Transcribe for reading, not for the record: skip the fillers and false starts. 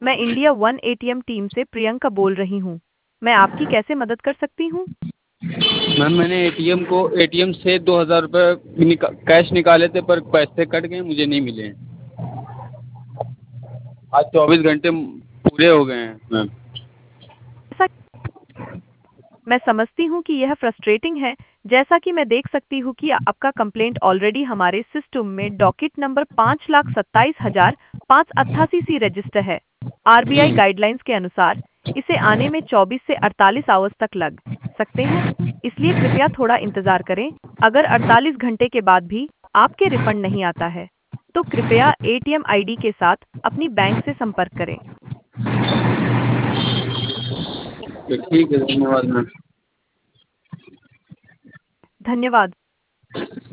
मैं India one ATM team से प्रियंका बोल रही हूँ। मैं आपकी कैसे मदद कर सकती हूँ? मैम मैंने एटीएम से 2,000 रुपये कैश निकाले थे पर पैसे कट गए, मुझे नहीं मिले हैं। आज 24 घंटे पूरे हो गए हैं मैम। ऐसा मैं समझती हूँ कि यह फ्रस्ट्रेटिंग है। जैसा कि मैं देख सकती हूँ कि आपका कंप्लेंट ऑलरेडी हमारे सिस्टम में डॉकेट नंबर 5,27,588 सी रजिस्टर है। आरबीआई जी। गाइडलाइंस के अनुसार इसे आने में 24 से 48 आवर्स तक लग सकते हैं, इसलिए कृपया थोड़ा इंतजार करें। अगर 48 घंटे के बाद भी आपके रिफंड नहीं आता है, तो कृपया एटीएम आईडी के साथ अपनी बैंक से संपर्क करें। तो ठीक है, धन्यवाद मैम। धन्यवाद।